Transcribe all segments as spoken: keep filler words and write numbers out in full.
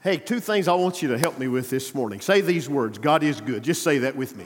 Hey, two things I want you to help me with this morning. Say these words, God is good. Just say that with me.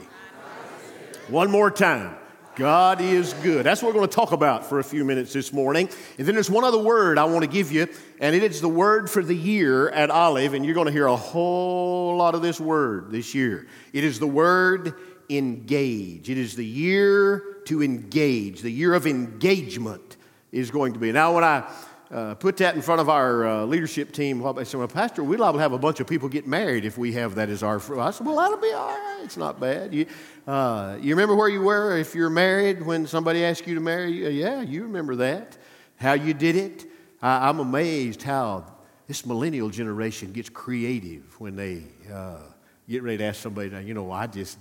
One more time. God is good. That's what we're going to talk about for a few minutes this morning. And then there's one other word I want to give you, and it is the word for the year at Olive, and you're going to hear a whole lot of this word this year. It is the word engage. It is the year to engage. The year of engagement is going to be. Now, when I uh, put that in front of our uh, leadership team, well, they said, well, Pastor, we'd liable to have a bunch of people get married if we have that as our... I said, well, that'll be all right. It's not bad. You, uh, you remember where you were if you're married when somebody asked you to marry? Yeah, you remember that. How you did it. I, I'm amazed how this millennial generation gets creative when they uh, get ready to ask somebody, you know, I just...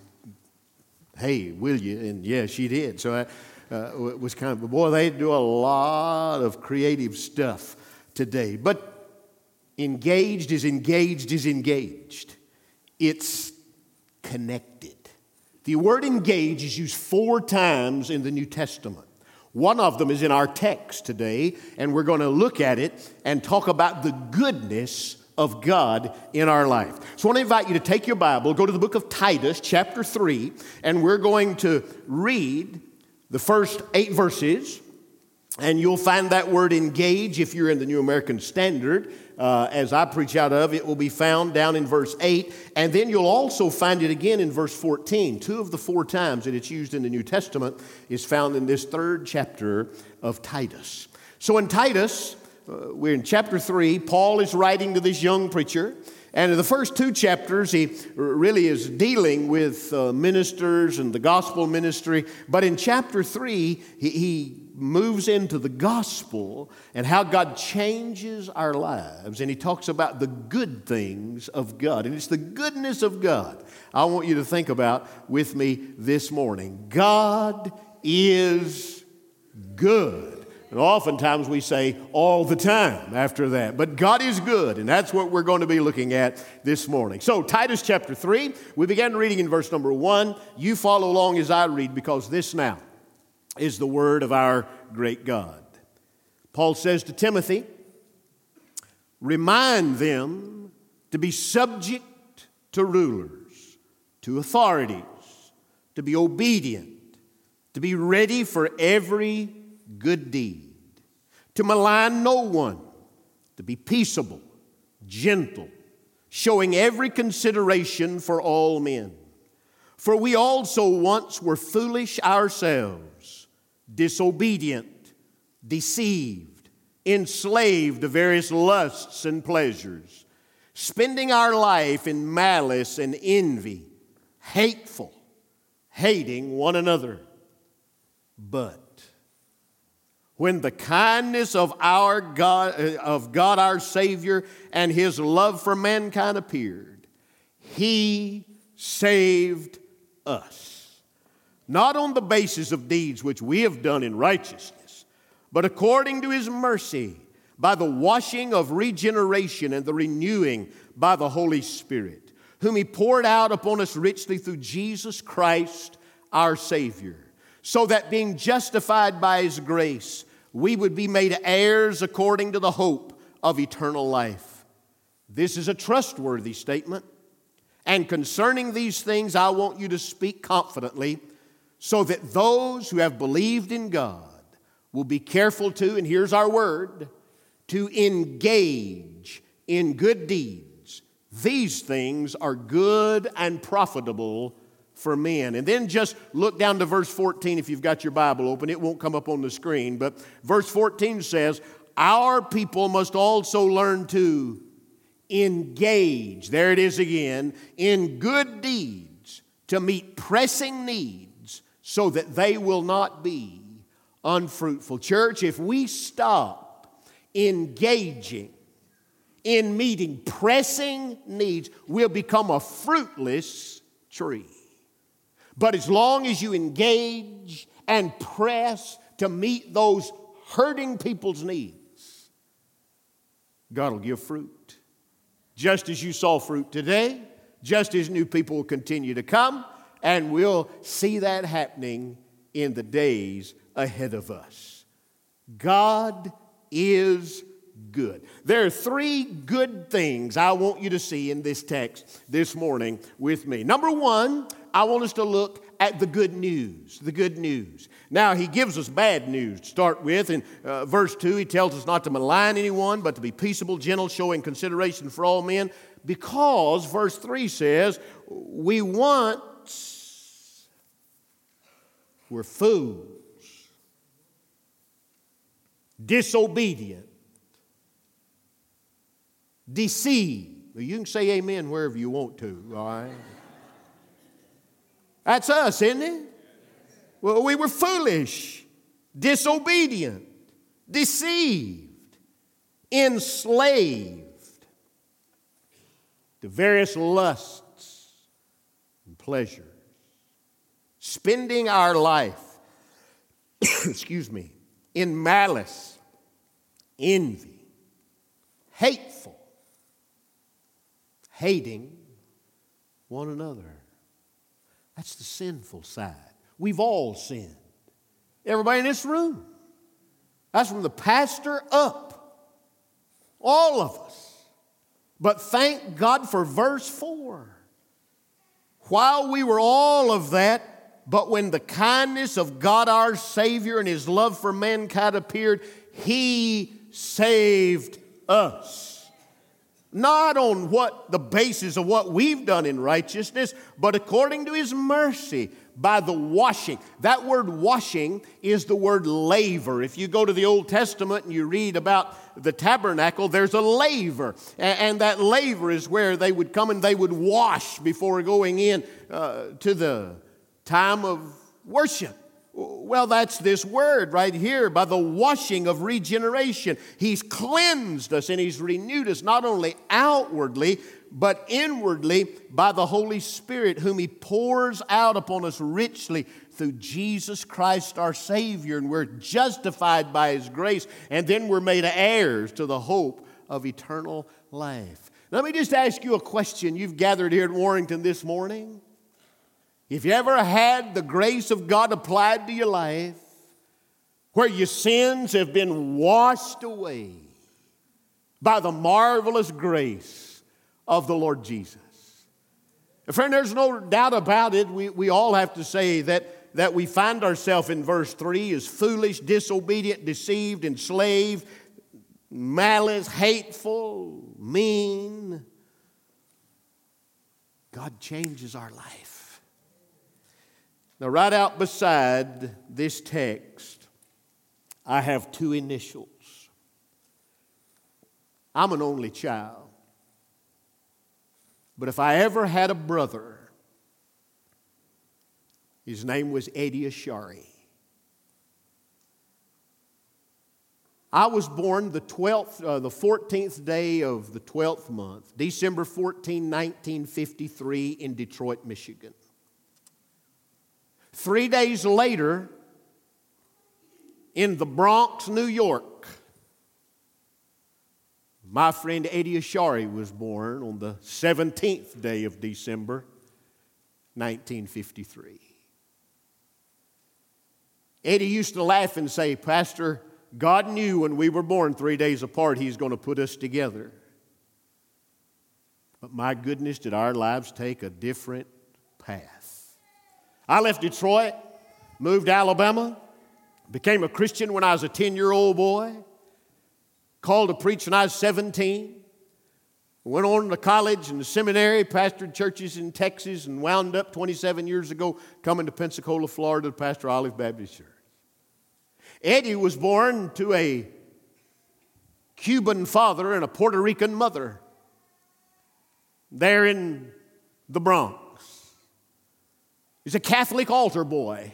Hey, will you? And yeah, she did. So I uh, was kind of, boy, they do a lot of creative stuff today. But engaged is engaged is engaged. It's connected. The word engage is used four times in the New Testament. One of them is in our text today, and we're going to look at it and talk about the goodness of God in our life. So I want to invite you to take your Bible, go to the book of Titus, chapter three, and we're going to read the first eight verses, and you'll find that word engage if you're in the New American Standard. Uh, as I preach out of, it will be found down in verse eight, and then you'll also find it again in verse fourteen. Two of the four times that it's used in the New Testament is found in this third chapter of Titus. So in Titus, Uh, we're in chapter three. Paul is writing to this young preacher. And in the first two chapters, he really is dealing with uh, ministers and the gospel ministry. But in chapter three, he, he moves into the gospel and how God changes our lives. And he talks about the good things of God. And it's the goodness of God I want you to think about with me this morning. God is good. And oftentimes we say all the time after that. But God is good, and that's what we're going to be looking at this morning. So Titus chapter three, we began reading in verse number one. You follow along as I read, because this now is the word of our great God. Paul says to Timothy, remind them to be subject to rulers, to authorities, to be obedient, to be ready for every good deed, to malign no one, to be peaceable, gentle, showing every consideration for all men. For we also once were foolish ourselves, disobedient, deceived, enslaved to various lusts and pleasures, spending our life in malice and envy, hateful, hating one another. But when the kindness of our God, of God our Savior, and His love for mankind appeared, He saved us, not on the basis of deeds which we have done in righteousness, but according to His mercy, by the washing of regeneration and the renewing by the Holy Spirit, whom He poured out upon us richly through Jesus Christ our Savior, so that being justified by His grace, we would be made heirs according to the hope of eternal life. This is a trustworthy statement. And concerning these things, I want you to speak confidently, so that those who have believed in God will be careful to, and here's our word, to engage in good deeds. These things are good and profitable for men. And then just look down to verse fourteen if you've got your Bible open. It won't come up on the screen, but verse fourteen says, our people must also learn to engage, there it is again, in good deeds to meet pressing needs so that they will not be unfruitful. Church, if we stop engaging in meeting pressing needs, we'll become a fruitless tree. But as long as you engage and press to meet those hurting people's needs, God will give fruit. Just as you saw fruit today, just as new people will continue to come, and we'll see that happening in the days ahead of us. God is good. There are three good things I want you to see in this text this morning with me. Number one, I want us to look at the good news, the good news. Now, he gives us bad news to start with. In uh, verse two, he tells us not to malign anyone, but to be peaceable, gentle, showing consideration for all men, because, verse three says, we once were fools, disobedient, deceived. Well, you can say amen wherever you want to, all right? That's us, isn't it? Well, we were foolish, disobedient, deceived, enslaved to various lusts and pleasures, spending our life, excuse me, in malice, envy, hateful, hating one another. That's the sinful side. We've all sinned. Everybody in this room. That's from the pastor up. All of us. But thank God for verse four. While we were all of that, but when the kindness of God our Savior and His love for mankind appeared, He saved us. Not on what the basis of what we've done in righteousness, but according to His mercy by the washing. That word washing is the word laver. If you go to the Old Testament and you read about the tabernacle, there's a laver. And that laver is where they would come and they would wash before going in uh, to the time of worship. Well, that's this word right here, by the washing of regeneration. He's cleansed us and He's renewed us not only outwardly, but inwardly by the Holy Spirit, whom He pours out upon us richly through Jesus Christ our Savior. And we're justified by His grace, and then we're made heirs to the hope of eternal life. Let me just ask you a question. You've gathered here at Warrington this morning. If you ever had the grace of God applied to your life, where your sins have been washed away by the marvelous grace of the Lord Jesus. Friend, there's no doubt about it. We, we all have to say that, that we find ourselves in verse three as foolish, disobedient, deceived, enslaved, malice, hateful, mean. God changes our life. Now, right out beside this text, I have two initials. I'm an only child. But if I ever had a brother, his name was Eddie Ashari. I was born the twelfth, uh, the fourteenth day of the twelfth month, December fourteenth, nineteen fifty-three, in Detroit, Michigan. Three days later, in the Bronx, New York, my friend Eddie Ashari was born on the seventeenth day of December, nineteen fifty-three. Eddie used to laugh and say, Pastor, God knew when we were born three days apart, He's going to put us together. But my goodness, did our lives take a different path. I left Detroit, moved to Alabama, became a Christian when I was a ten-year-old boy, called to preach when I was seventeen, went on to college and the seminary, pastored churches in Texas, and wound up twenty-seven years ago coming to Pensacola, Florida to pastor Olive Baptist Church. Eddie was born to a Cuban father and a Puerto Rican mother there in the Bronx. He's a Catholic altar boy.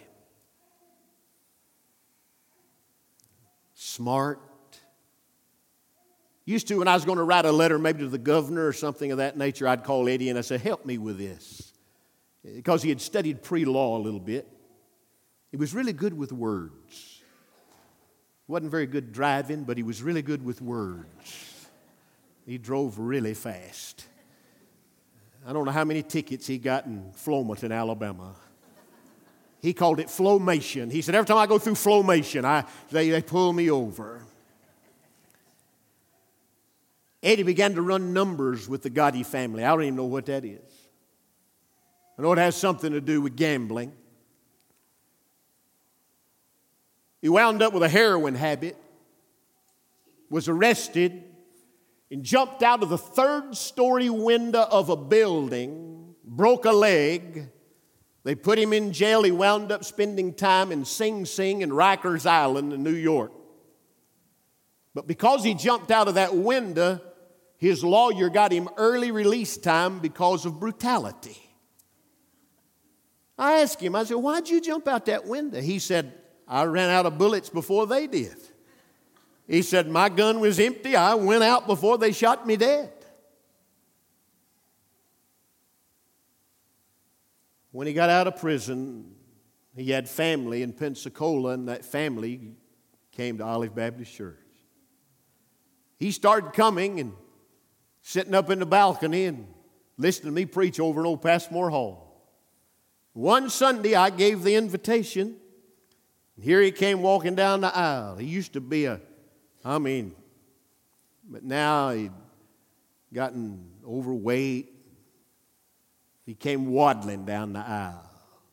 Smart. Used to, when I was going to write a letter maybe to the governor or something of that nature, I'd call Eddie and I said, help me with this. Because he had studied pre-law a little bit. He was really good with words. Wasn't very good driving, but he was really good with words. He drove really fast. I don't know how many tickets he got in Flomaton, Alabama. He called it Flomation. He said, every time I go through Flomation, I, they, they pull me over. Eddie began to run numbers with the Gotti family. I don't even know what that is. I know it has something to do with gambling. He wound up with a heroin habit, was arrested, and jumped out of the third story window of a building, broke a leg. They put him in jail. He wound up spending time in Sing Sing and Rikers Island in New York. But because he jumped out of that window, his lawyer got him early release time because of brutality. I asked him, I said, why'd you jump out that window? He said, I ran out of bullets before they did. He said, my gun was empty. I went out before they shot me dead. When he got out of prison, he had family in Pensacola, and that family came to Olive Baptist Church. He started coming and sitting up in the balcony and listening to me preach over in old Passmore Hall. One Sunday, I gave the invitation. And here he came walking down the aisle. He used to be a, I mean, but now he'd gotten overweight. He came waddling down the aisle.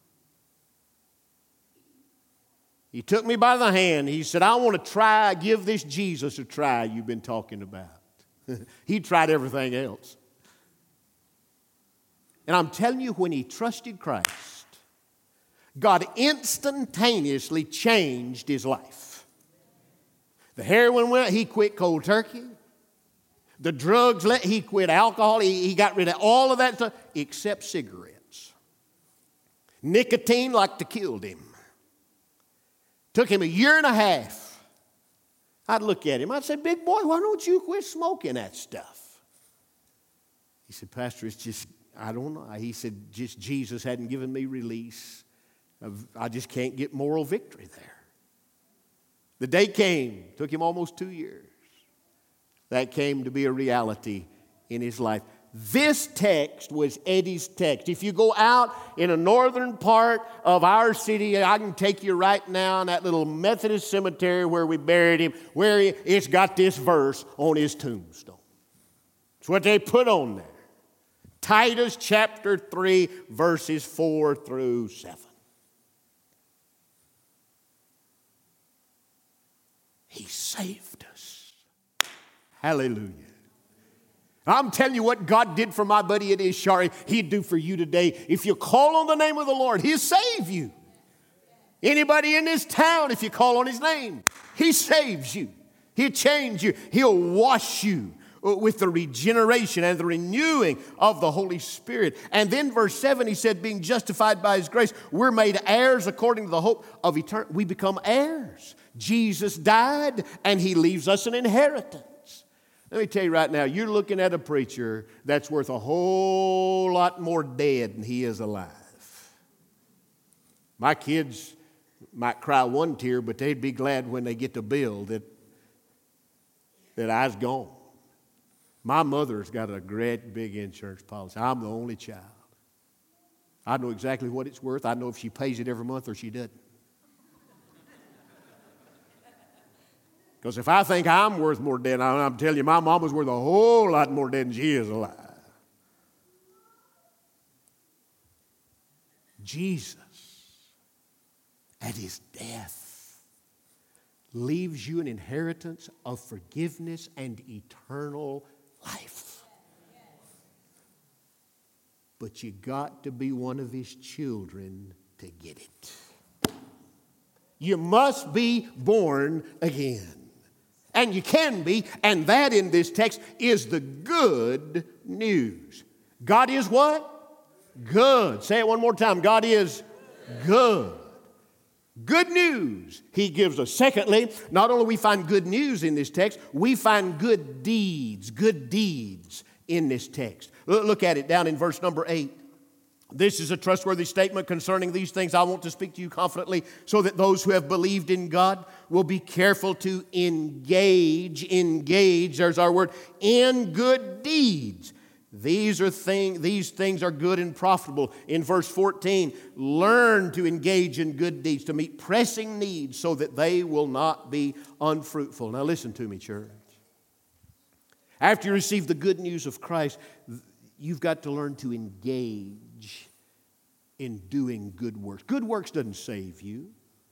He took me by the hand. He said, I want to try, give this Jesus a try you've been talking about. He tried everything else. And I'm telling you, when he trusted Christ, God instantaneously changed his life. The heroin went, he quit cold turkey. The drugs, let he quit alcohol. He, he got rid of all of that stuff except cigarettes. Nicotine like to killed him. Took him a year and a half. I'd look at him. I'd say, big boy, why don't you quit smoking that stuff? He said, Pastor, it's just, I don't know. He said, just Jesus hadn't given me release. I just can't get moral victory there. The day came. Took him almost two years. That came to be a reality in his life. This text was Eddie's text. If you go out in a northern part of our city, I can take you right now in that little Methodist cemetery where we buried him, where he, it's got this verse on his tombstone. It's what they put on there. Titus chapter three, verses four through seven. He saved us. Hallelujah. I'm telling you what God did for my buddy Eddie Ashari, he'd do for you today. If you call on the name of the Lord, he'll save you. Anybody in this town, if you call on his name, he saves you. He'll change you. He'll wash you with the regeneration and the renewing of the Holy Spirit. And then verse seven, he said, being justified by his grace, we're made heirs according to the hope of eternity. We become heirs. Jesus died, and he leaves us an inheritance. Let me tell you right now, you're looking at a preacher that's worth a whole lot more dead than he is alive. My kids might cry one tear, but they'd be glad when they get the bill that, that I was gone. My mother's got a great big insurance policy. I'm the only child. I know exactly what it's worth. I know if she pays it every month or she doesn't. Because if I think I'm worth more dead, I'm telling you, my mama's worth a whole lot more dead than she is alive. Jesus, at his death, leaves you an inheritance of forgiveness and eternal life. But you got to be one of his children to get it. You must be born again. And you can be, and that in this text is the good news. God is what? Good. Say it one more time. God is good. Good news he gives us. Secondly, not only we find good news in this text, we find good deeds, good deeds in this text. Look at it down in verse number eight. This is a trustworthy statement concerning these things. I want to speak to you confidently so that those who have believed in God will be careful to engage, engage, there's our word, in good deeds. These are thing, these things are good and profitable. In verse fourteen, learn to engage in good deeds, to meet pressing needs so that they will not be unfruitful. Now listen to me, church. After you receive the good news of Christ, you've got to learn to engage in doing good works. Good works doesn't save you,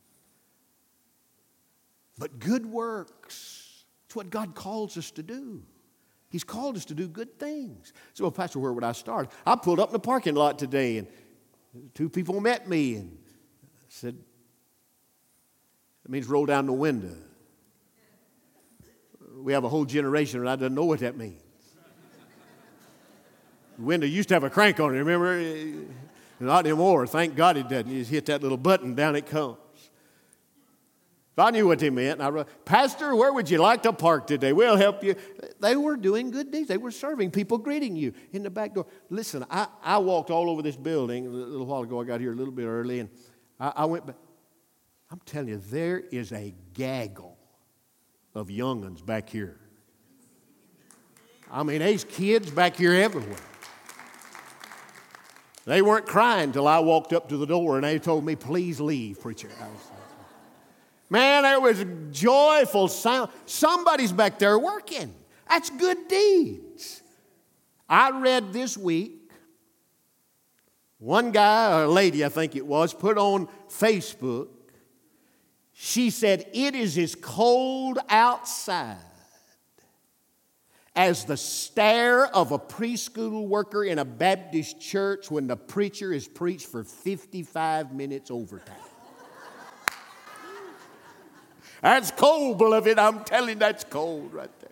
but good works, it's what God calls us to do. He's called us to do good things. So, well, Pastor, where would I start? I pulled up in the parking lot today, and two people met me and said, that means roll down the window. We have a whole generation that doesn't know what that means. The window used to have a crank on it, remember? Not anymore. Thank God it doesn't. You just hit that little button, down it comes. So I knew what they meant. And I wrote, Pastor, where would you like to park today? We'll help you. They were doing good deeds. They were serving people, greeting you in the back door. Listen, I, I walked all over this building a little while ago. I got here a little bit early, and I, I went back. I'm telling you, there is a gaggle of young'uns back here. I mean, there's kids back here everywhere. They weren't crying till I walked up to the door and they told me, please leave, preacher. I was, man, there was a joyful sound. Somebody's back there working. That's good deeds. I read this week, one guy, or lady I think it was, put on Facebook, she said, it is as cold outside as the stare of a preschool worker in a Baptist church when the preacher has preached for fifty-five minutes overtime. That's cold, beloved. I'm telling you, that's cold right there.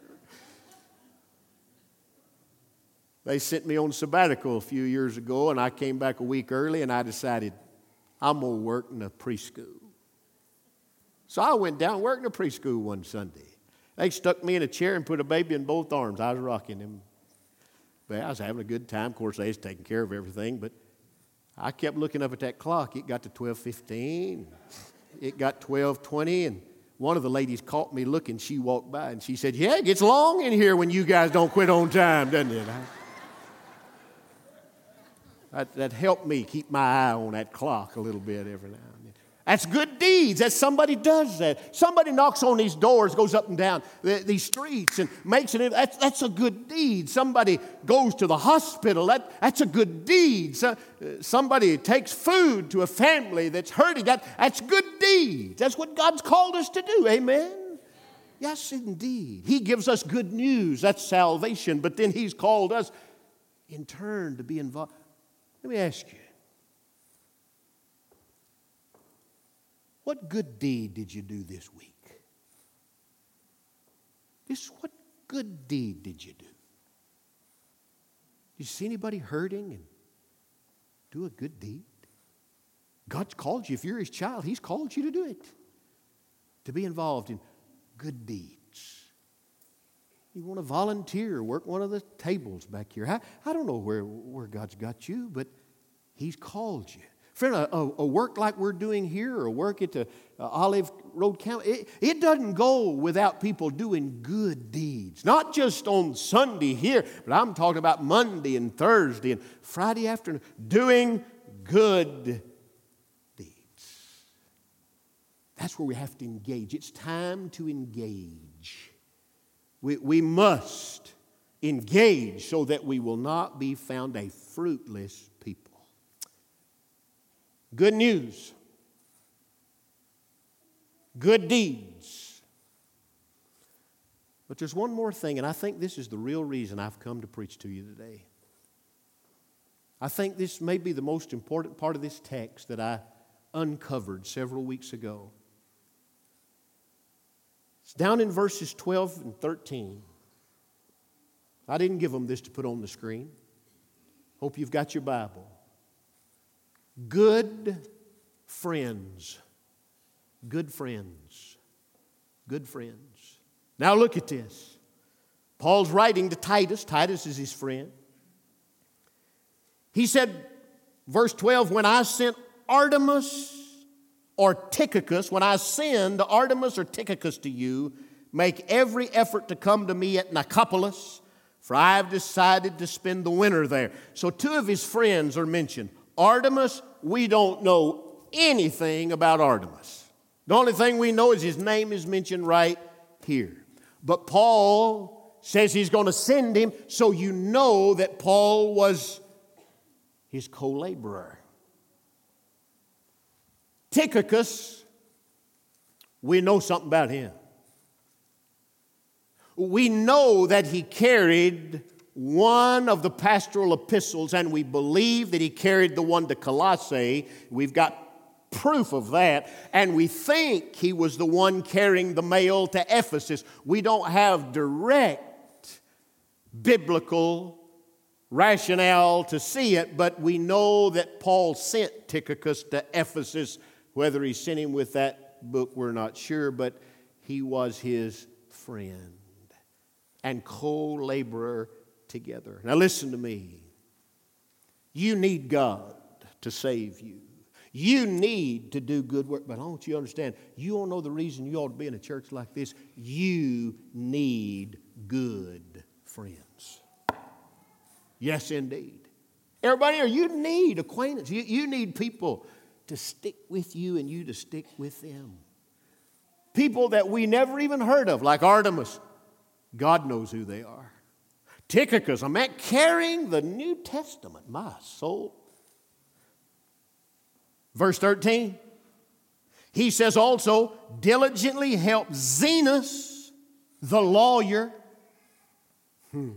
They sent me on sabbatical a few years ago, and I came back a week early, and I decided I'm going to work in a preschool. So I went down and worked in a preschool one Sunday. They stuck me in a chair and put a baby in both arms. I was rocking him. But I was having a good time. Of course, they was taking care of everything, but I kept looking up at that clock. It got to twelve fifteen. It got twelve twenty, and one of the ladies caught me looking. She walked by, and she said, yeah, it gets long in here when you guys don't quit on time, doesn't it? That, that helped me keep my eye on that clock a little bit every now and then. That's good deeds. That somebody does that. Somebody knocks on these doors, goes up and down the, these streets and makes it. That's, that's a good deed. Somebody goes to the hospital. That, that's a good deed. So, uh, somebody takes food to a family that's hurting. That, that's good deeds. That's what God's called us to do. Amen? Yes, indeed. He gives us good news. That's salvation. But then He's called us in turn to be involved. Let me ask you. What good deed did you do this week? This, what good deed did you do? Did you see anybody hurting and do a good deed? God's called you. If you're His child, He's called you to do it. To be involved in good deeds. You want to volunteer, work one of the tables back here. I, I don't know where, where God's got you, but He's called you. Friend, a, a work like we're doing here, or a work at the uh, Olive Road County, it, it doesn't go without people doing good deeds. Not just on Sunday here, but I'm talking about Monday and Thursday and Friday afternoon, doing good deeds. That's where we have to engage. It's time to engage. We, we must engage so that we will not be found a fruitless people. Good news. Good deeds. But there's one more thing, and I think this is the real reason I've come to preach to you today. I think this may be the most important part of this text that I uncovered several weeks ago. It's down in verses twelve and thirteen. I didn't give them this to put on the screen. Hope you've got your Bible. Good friends. Good friends. Good friends. Now look at this. Paul's writing to Titus. Titus is his friend. He said, verse twelve, when I sent Artemas or Tychicus, when I send Artemas or Tychicus to you, make every effort to come to me at Nicopolis, for I have decided to spend the winter there. So two of his friends are mentioned. Artemas, we don't know anything about Artemas. The only thing we know is his name is mentioned right here. But Paul says he's going to send him, so you know that Paul was his co-laborer. Tychicus, we know something about him. We know that he carried one of the pastoral epistles, and we believe that he carried the one to Colossae. We've got proof of that, and we think he was the one carrying the mail to Ephesus. We don't have direct biblical rationale to see it, but we know that Paul sent Tychicus to Ephesus. Whether he sent him with that book, we're not sure, but he was his friend and co-laborer together. Now listen to me. You need God to save you. You need to do good work. But I want you to understand, you don't know the reason you ought to be in a church like this. You need good friends. Yes, indeed. Everybody here, you need acquaintance. You, you need people to stick with you and you to stick with them. People that we never even heard of, like Artemis. God knows who they are. Tychicus, a man carrying the New Testament. My soul. Verse thirteen. He says also, diligently help Zenas, the lawyer. Hmm.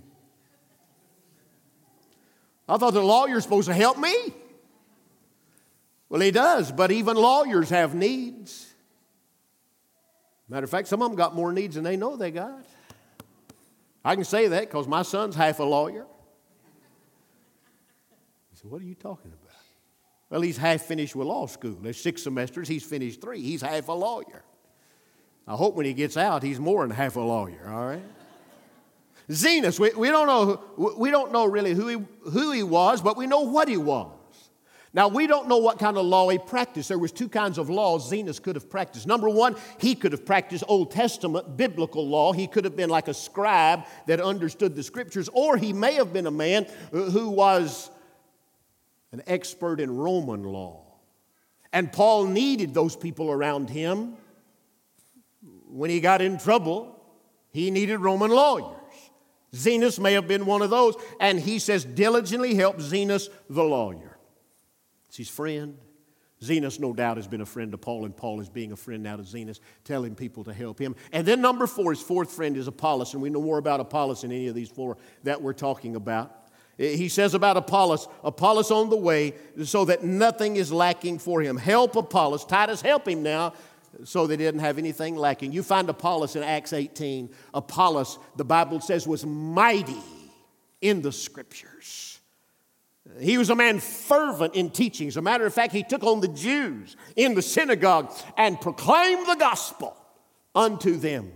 I thought the lawyer's supposed to help me. Well, he does, but even lawyers have needs. Matter of fact, some of them got more needs than they know they got. I can say that because my son's half a lawyer. He said, what are you talking about? Well, he's half finished with law school. There's six semesters. He's finished three. He's half a lawyer. I hope when he gets out, he's more than half a lawyer, all right? Zenas, we, we don't know, we don't know really who he, who he was, but we know what he was. Now, we don't know what kind of law he practiced. There was two kinds of laws Zenas could have practiced. Number one, he could have practiced Old Testament biblical law. He could have been like a scribe that understood the Scriptures, or he may have been a man who was an expert in Roman law. And Paul needed those people around him. When he got in trouble, he needed Roman lawyers. Zenas may have been one of those. And he says, diligently help Zenas the lawyer. It's his friend. Zenas, no doubt, has been a friend to Paul, and Paul is being a friend now to Zenas, telling people to help him. And then number four, his fourth friend is Apollos, and we know more about Apollos in any of these four that we're talking about. He says about Apollos, Apollos on the way so that nothing is lacking for him. Help Apollos. Titus, help him now so they didn't have anything lacking. You find Apollos in Acts eighteen. Apollos, the Bible says, was mighty in the Scriptures. He was a man fervent in teaching. As a matter of fact, he took on the Jews in the synagogue and proclaimed the gospel unto them.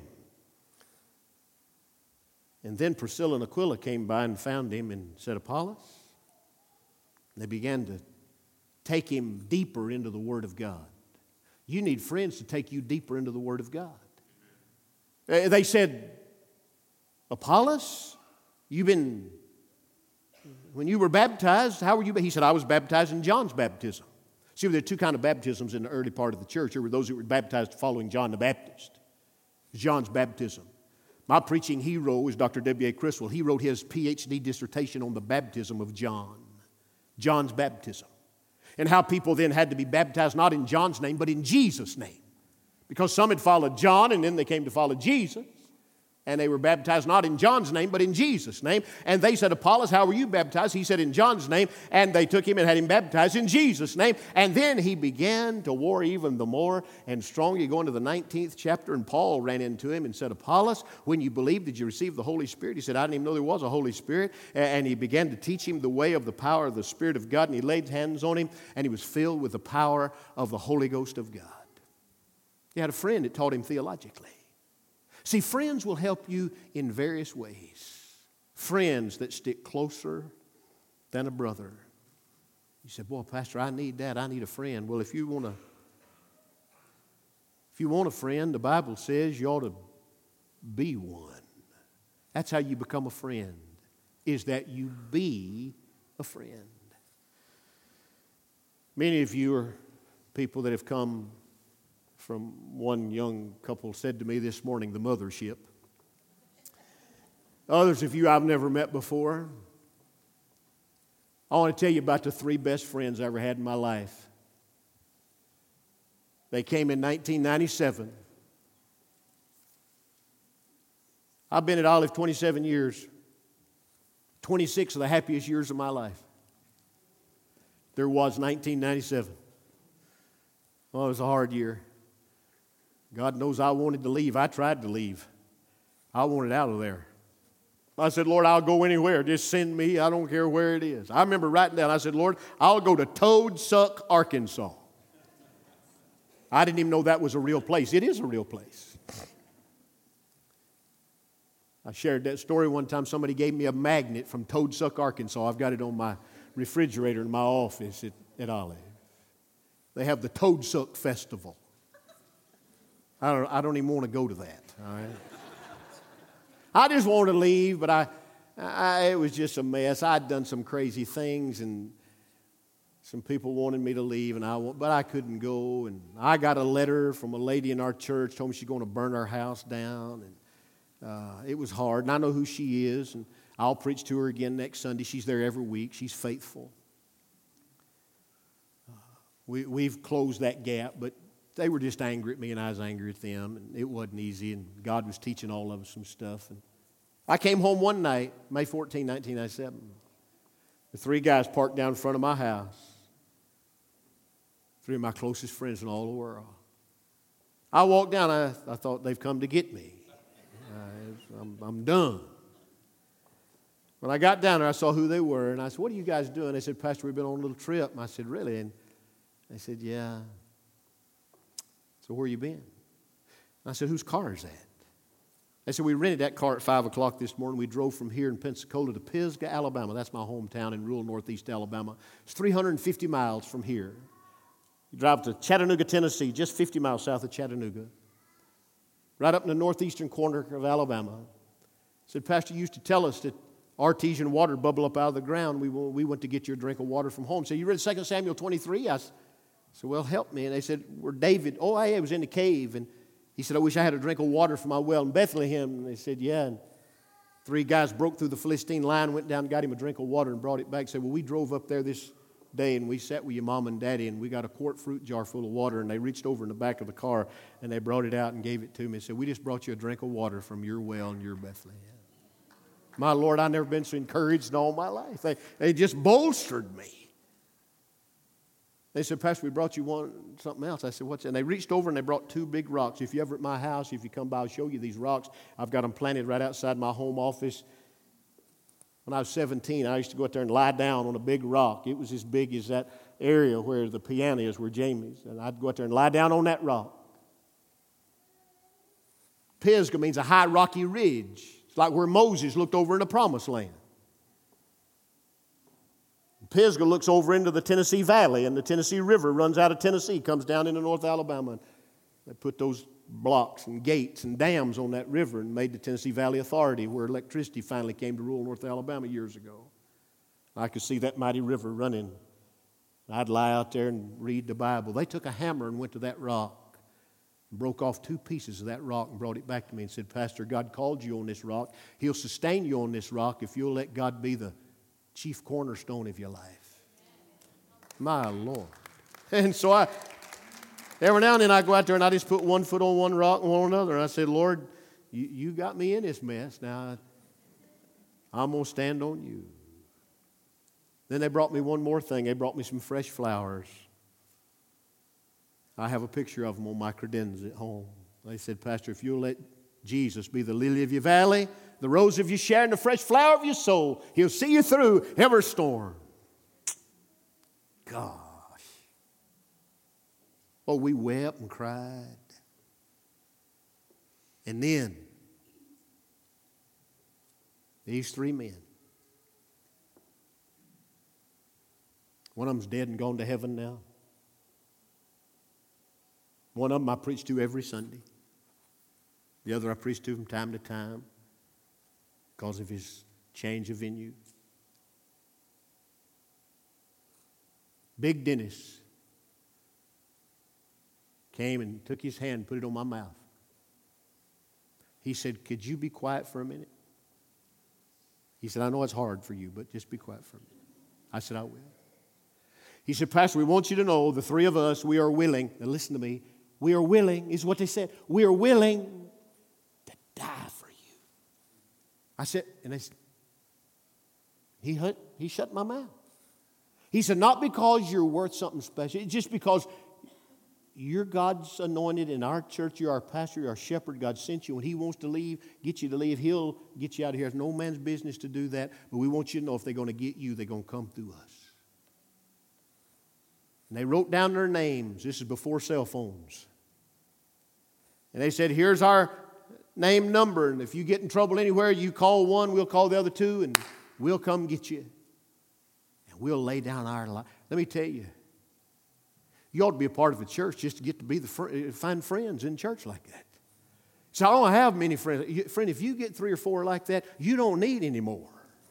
And then Priscilla and Aquila came by and found him and said, Apollos? They began to take him deeper into the Word of God. You need friends to take you deeper into the Word of God. They said, Apollos, you've been... When you were baptized, how were you? He said, I was baptized in John's baptism. See, there were two kinds of baptisms in the early part of the church. There were those who were baptized following John the Baptist. John's baptism. My preaching hero is Doctor W A Criswell. He wrote his P H D dissertation on the baptism of John. John's baptism. And how people then had to be baptized not in John's name, but in Jesus' name. Because some had followed John, and then they came to follow Jesus. And they were baptized not in John's name, but in Jesus' name. And they said, Apollos, how were you baptized? He said, in John's name. And they took him and had him baptized in Jesus' name. And then he began to war even the more and stronger. You go into the nineteenth chapter, and Paul ran into him and said, Apollos, when you believed, did you receive the Holy Spirit? He said, I didn't even know there was a Holy Spirit. And he began to teach him the way of the power of the Spirit of God. And he laid hands on him, and he was filled with the power of the Holy Ghost of God. He had a friend that taught him theologically. See, friends will help you in various ways. Friends that stick closer than a brother. You said, boy, Pastor, I need that. I need a friend. Well, if you want to, if you want a friend, the Bible says you ought to be one. That's how you become a friend, is that you be a friend. Many of you are people that have come from one young couple said to me this morning, the mothership. Others of you I've never met before. I want to tell you about the three best friends I ever had in my life. They came in nineteen ninety-seven. I've been at Olive twenty-seven years. twenty-six of the happiest years of my life. There was nineteen ninety-seven. Oh, it was a hard year. God knows I wanted to leave. I tried to leave. I wanted out of there. I said, Lord, I'll go anywhere. Just send me. I don't care where it is. I remember writing down, I said, Lord, I'll go to Toadsuck, Arkansas. I didn't even know that was a real place. It is a real place. I shared that story one time. Somebody gave me a magnet from Toadsuck, Arkansas. I've got it on my refrigerator in my office at, at Olive. They have the Toadsuck Festival. I don't, I don't even want to go to that. All right. I just wanted to leave, but I, I, it was just a mess. I'd done some crazy things, and some people wanted me to leave, and I, but I couldn't go. And I got a letter from a lady in our church, told me she's going to burn our house down, and uh, it was hard. And I know who she is, and I'll preach to her again next Sunday. She's there every week. She's faithful. Uh, we, we've closed that gap, but they were just angry at me, and I was angry at them, and it wasn't easy, and God was teaching all of us some stuff. And I came home one night, May fourteenth, nineteen ninety-seven. The three guys parked down in front of my house. Three of my closest friends in all the world. I walked down, I, I thought they've come to get me. I, I'm, I'm done. When I got down there, I saw who they were, and I said, what are you guys doing? They said, Pastor, we've been on a little trip. And I said, really? And they said, yeah. So where you been? And I said, whose car is that? They said, we rented that car at five o'clock this morning. We drove from here in Pensacola to Pisgah, Alabama. That's my hometown in rural northeast Alabama. It's three hundred fifty miles from here. You drive to Chattanooga, Tennessee, just fifty miles south of Chattanooga. Right up in the northeastern corner of Alabama. I said, Pastor, you used to tell us that artesian water bubble up out of the ground. We, we went to get you a drink of water from home. So you read Second Samuel twenty-three? I said, well, help me. And they said, we're David. Oh, I was in the cave. And he said, I wish I had a drink of water from my well in Bethlehem. And they said, yeah. And three guys broke through the Philistine line, went down and got him a drink of water and brought it back. Said, well, we drove up there this day and we sat with your mom and daddy and we got a quart fruit jar full of water. And they reached over in the back of the car and they brought it out and gave it to me and said, we just brought you a drink of water from your well in your Bethlehem. My Lord, I've never been so encouraged in all my life. They, they just bolstered me. They said, Pastor, we brought you one something else. I said, what's that? And they reached over and they brought two big rocks. If you're ever at my house, if you come by, I'll show you these rocks. I've got them planted right outside my home office. When I was seventeen, I used to go out there and lie down on a big rock. It was as big as that area where the piano is, where Jamie's. And I'd go out there and lie down on that rock. Pisgah means a high rocky ridge. It's like where Moses looked over in the promised land. Pisgah looks over into the Tennessee Valley, and the Tennessee River runs out of Tennessee, comes down into North Alabama. And they put those blocks and gates and dams on that river and made the Tennessee Valley Authority, where electricity finally came to rural North Alabama years ago. I could see that mighty river running. I'd lie out there and read the Bible. They took a hammer and went to that rock, broke off two pieces of that rock and brought it back to me and said, Pastor, God called you on this rock. He'll sustain you on this rock if you'll let God be the chief cornerstone of your life. My Lord. And so I, every now and then I go out there and I just put one foot on one rock and one on another. And I said, Lord, you, you got me in this mess. Now I'm going to stand on you. Then they brought me one more thing. They brought me some fresh flowers. I have a picture of them on my credenza at home. They said, Pastor, if you'll let Jesus be the lily of your valley, the rose of your share, and the fresh flower of your soul, He'll see you through every storm. Gosh. Oh, we wept and cried. And then, these three men, one of them's dead and gone to heaven now. One of them I preach to every Sunday. The other I preach to from time to time because of his change of venue. Big Dennis came and took his hand and put it on my mouth. He said, could you be quiet for a minute? He said, I know it's hard for you, but just be quiet for a minute. I said, I will. He said, Pastor, we want you to know, the three of us, we are willing. Now listen to me. We are willing, is what they said. We are willing to die for you. I said, and they said, he, he shut my mouth. He said, not because you're worth something special. It's just because you're God's anointed in our church. You're our pastor. You're our shepherd. God sent you. When He wants to leave, get you to leave, He'll get you out of here. It's no man's business to do that. But we want you to know if they're going to get you, they're going to come through us. And they wrote down their names. This is before cell phones. And they said, here's our name number. And if you get in trouble anywhere, you call one, we'll call the other two, and we'll come get you. And we'll lay down our life. Let me tell you, you ought to be a part of the church just to get to be the fr- find friends in church like that. So I don't have many friends. You, friend, if you get three or four like that, you don't need any more.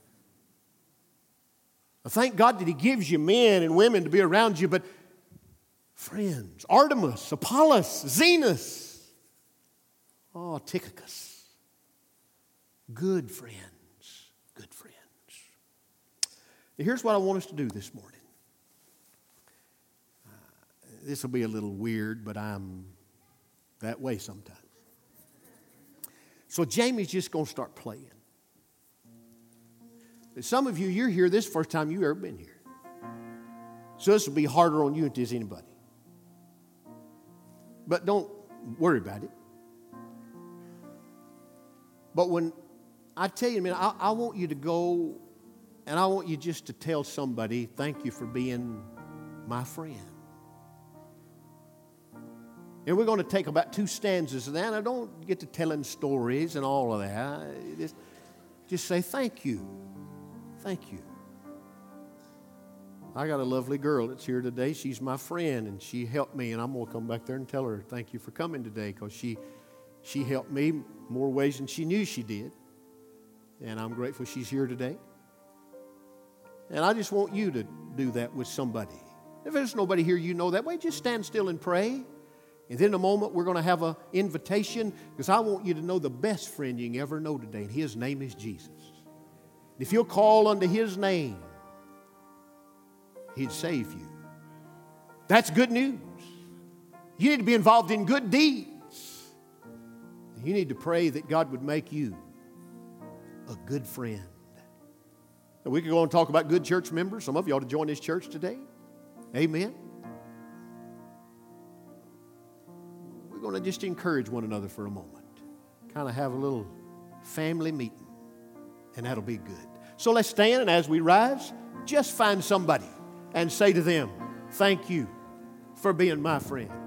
I thank God that He gives you men and women to be around you, but friends, Artemis, Apollos, Zenas, oh, Tychicus, good friends, good friends. Now, here's what I want us to do this morning. Uh, this will be a little weird, but I'm that way sometimes. So Jamie's just going to start playing. Some of you, you're here this first time you've ever been here. So this will be harder on you than it is anybody. But don't worry about it. But when I tell you, man, I, I want you to go and I want you just to tell somebody, thank you for being my friend. And we're going to take about two stanzas of that. And I don't get to telling stories and all of that. Just, just say thank you. Thank you. I got a lovely girl that's here today. She's my friend, and she helped me, and I'm going to come back there and tell her thank you for coming today, because she, she helped me more ways than she knew she did, and I'm grateful she's here today. And I just want you to do that with somebody. If there's nobody here you know that way, just stand still and pray. And then in a moment, we're going to have an invitation, because I want you to know the best friend you can ever know today, and His name is Jesus. If you'll call unto His name, He'd save you. That's good news. You need to be involved in good deeds. You need to pray that God would make you a good friend. And we could go and talk about good church members. Some of you ought to join this church today. Amen. We're going to just encourage one another for a moment. Kind of have a little family meeting. And that'll be good. So let's stand, and as we rise, just find somebody and say to them, thank you for being my friend.